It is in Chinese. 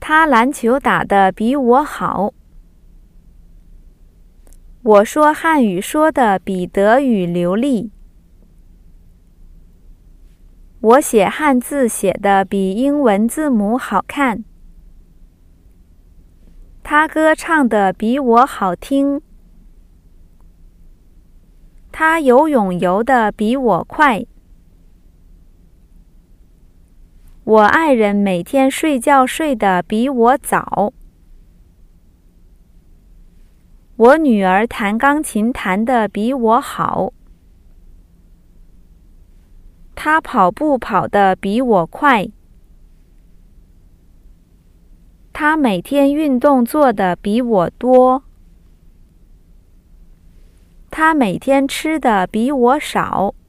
他篮球打得比我好。我说汉语说得比德语流利。我写汉字写得比英文字母好看。他歌唱得比我好听。他游泳游得比我快。我爱人每天睡觉睡得比我早。我女儿弹钢琴弹得比我好。她跑步跑得比我快。她每天运动做得比我多。她每天吃的比我少。